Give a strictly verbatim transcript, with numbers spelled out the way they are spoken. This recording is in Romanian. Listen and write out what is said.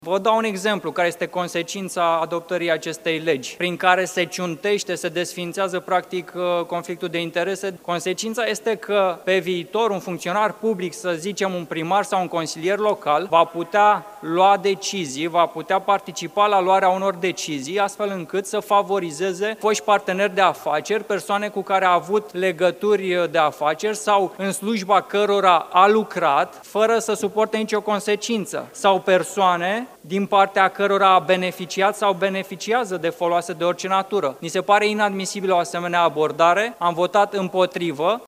Vă dau un exemplu care este consecința adoptării acestei legi, prin care se ciuntește, se desființează practic conflictul de interese. Consecința este că pe viitor un funcționar public, să zicem un primar sau un consilier local, va putea lua decizii, va putea participa la luarea unor decizii, astfel încât să favorizeze foști parteneri de afaceri, persoane cu care a avut legături de afaceri sau în slujba cărora a lucrat, fără să suporte nicio consecință, sau persoane din partea cărora a beneficiat sau beneficiază de foloase de orice natură. Ni se pare inadmisibilă o asemenea abordare, am votat împotrivă.